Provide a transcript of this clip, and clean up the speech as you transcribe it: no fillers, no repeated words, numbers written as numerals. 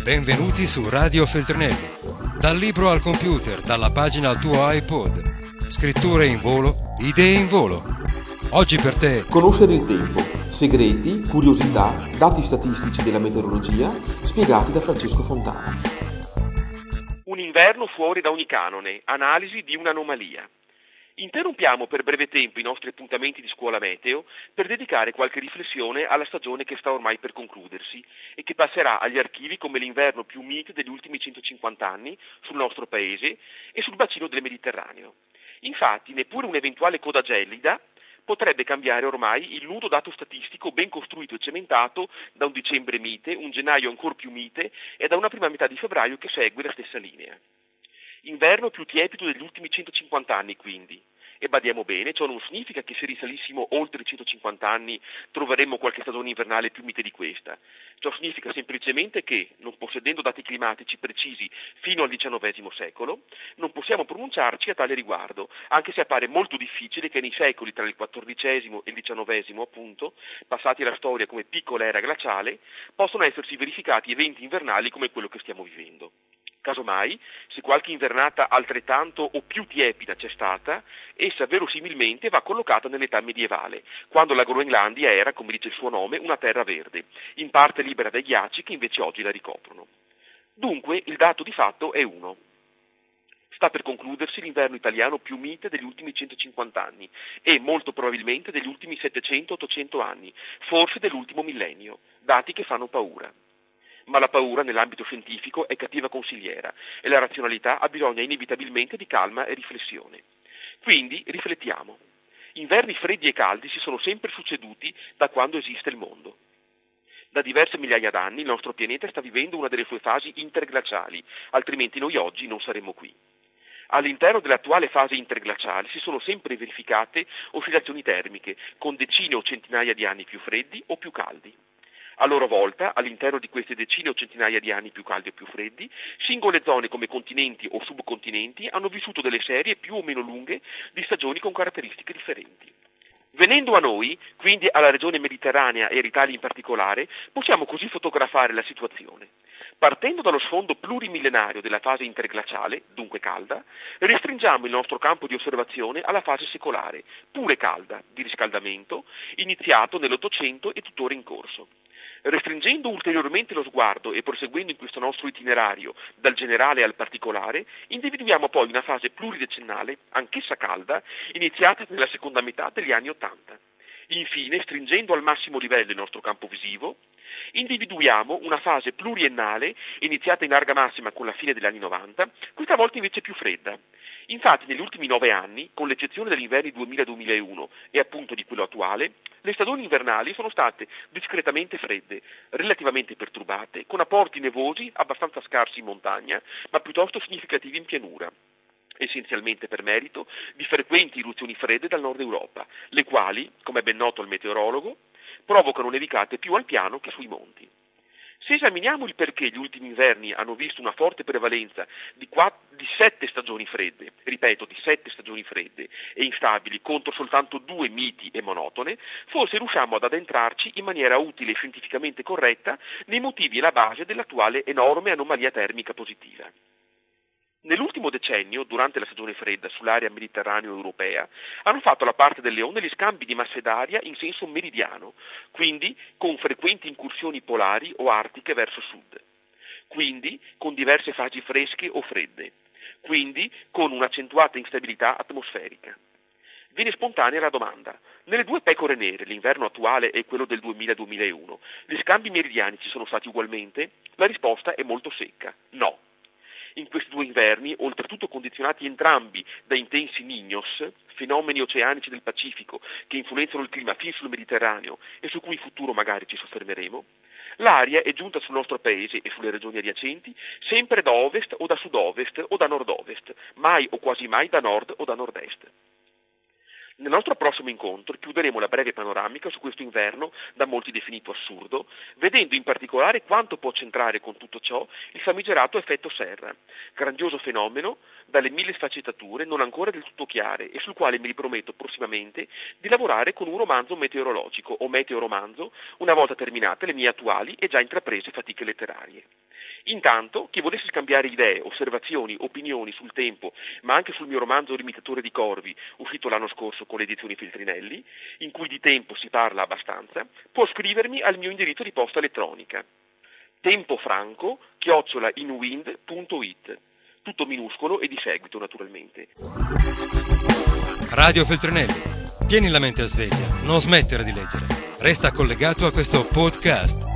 Benvenuti su Radio Feltrinelli. Dal libro al computer, dalla pagina al tuo iPod. Scritture in volo, idee in volo. Oggi per te. Conoscere il tempo, segreti, curiosità, dati statistici della meteorologia, spiegati da Francesco Fontana. Un inverno fuori da ogni canone, analisi di un'anomalia. Interrompiamo per breve tempo i nostri appuntamenti di scuola meteo per dedicare qualche riflessione alla stagione che sta ormai per concludersi e che passerà agli archivi come l'inverno più mite degli ultimi 150 anni sul nostro paese e sul bacino del Mediterraneo. Infatti, neppure un'eventuale coda gelida potrebbe cambiare ormai il nudo dato statistico ben costruito e cementato da un dicembre mite, un gennaio ancor più mite e da una prima metà di febbraio che segue la stessa linea. Inverno più tiepido degli ultimi 150 anni, quindi. E badiamo bene, ciò non significa che se risalissimo oltre i 150 anni troveremmo qualche stagione invernale più mite di questa. Ciò significa semplicemente che, non possedendo dati climatici precisi fino al XIX secolo, non possiamo pronunciarci a tale riguardo, anche se appare molto difficile che nei secoli tra il XIV e il XIX, appunto, passati alla storia come piccola era glaciale, possano essersi verificati eventi invernali come quello che stiamo vivendo. Casomai, se qualche invernata altrettanto o più tiepida c'è stata, essa verosimilmente va collocata nell'età medievale, quando la Groenlandia era, come dice il suo nome, una terra verde, in parte libera dai ghiacci che invece oggi la ricoprono. Dunque, il dato di fatto è uno. Sta per concludersi l'inverno italiano più mite degli ultimi 150 anni e molto probabilmente degli ultimi 700-800 anni, forse dell'ultimo millennio, dati che fanno paura. Ma la paura nell'ambito scientifico è cattiva consigliera e la razionalità ha bisogno inevitabilmente di calma e riflessione. Quindi riflettiamo. Inverni freddi e caldi si sono sempre succeduti da quando esiste il mondo. Da diverse migliaia d'anni il nostro pianeta sta vivendo una delle sue fasi interglaciali, altrimenti noi oggi non saremmo qui. All'interno dell'attuale fase interglaciale si sono sempre verificate oscillazioni termiche, con decine o centinaia di anni più freddi o più caldi. A loro volta, all'interno di queste decine o centinaia di anni più caldi o più freddi, singole zone come continenti o subcontinenti hanno vissuto delle serie più o meno lunghe di stagioni con caratteristiche differenti. Venendo a noi, quindi alla regione mediterranea e all'Italia in particolare, possiamo così fotografare la situazione. Partendo dallo sfondo plurimillenario della fase interglaciale, dunque calda, restringiamo il nostro campo di osservazione alla fase secolare, pure calda, di riscaldamento, iniziato nell'Ottocento e tuttora in corso. Restringendo ulteriormente lo sguardo e proseguendo in questo nostro itinerario dal generale al particolare, individuiamo poi una fase pluridecennale, anch'essa calda, iniziata nella seconda metà degli anni '80. Infine, stringendo al massimo livello il nostro campo visivo, individuiamo una fase pluriennale, iniziata in larga massima con la fine degli anni '90, questa volta invece più fredda. Infatti negli ultimi 9 anni, con l'eccezione degli inverni 2000-2001 e appunto di quello attuale, le stagioni invernali sono state discretamente fredde, relativamente perturbate, con apporti nevosi abbastanza scarsi in montagna, ma piuttosto significativi in pianura, essenzialmente per merito di frequenti irruzioni fredde dal nord Europa, le quali, come è ben noto al meteorologo, provocano nevicate più al piano che sui monti. Se esaminiamo il perché gli ultimi inverni hanno visto una forte prevalenza di 7 stagioni fredde, ripeto, di 7 stagioni fredde e instabili contro soltanto 2 miti e monotone, forse riusciamo ad addentrarci in maniera utile e scientificamente corretta nei motivi alla base dell'attuale enorme anomalia termica positiva. Nell'ultimo decennio, durante la stagione fredda sull'area mediterraneo-europea, hanno fatto la parte delle onde gli scambi di masse d'aria in senso meridiano, quindi con frequenti incursioni polari o artiche verso sud, quindi con diverse fasi fresche o fredde, quindi con un'accentuata instabilità atmosferica. Viene spontanea la domanda: nelle due pecore nere, l'inverno attuale e quello del 2000-2001, gli scambi meridiani ci sono stati ugualmente? La risposta è molto secca: no. In questi due inverni, oltretutto condizionati entrambi da intensi niños, fenomeni oceanici del Pacifico che influenzano il clima fin sul Mediterraneo e su cui in futuro magari ci soffermeremo, l'aria è giunta sul nostro paese e sulle regioni adiacenti sempre da ovest o da sud-ovest o da nord-ovest, mai o quasi mai da nord o da nord-est. Nel nostro prossimo incontro chiuderemo la breve panoramica su questo inverno, da molti definito assurdo, vedendo in particolare quanto può c'entrare con tutto ciò il famigerato effetto serra, grandioso fenomeno dalle 1000 sfaccettature non ancora del tutto chiare e sul quale mi riprometto prossimamente di lavorare con un romanzo meteorologico o meteoromanzo una volta terminate le mie attuali e già intraprese fatiche letterarie. Intanto, chi volesse scambiare idee, osservazioni, opinioni sul tempo, ma anche sul mio romanzo L'imitatore di corvi, uscito l'anno scorso con le edizioni Feltrinelli, in cui di tempo si parla abbastanza, può scrivermi al mio indirizzo di posta elettronica tempofranco@inwind.it, tutto minuscolo e di seguito naturalmente. Radio Feltrinelli, tieni la mente a sveglia, non smettere di leggere. Resta collegato a questo podcast.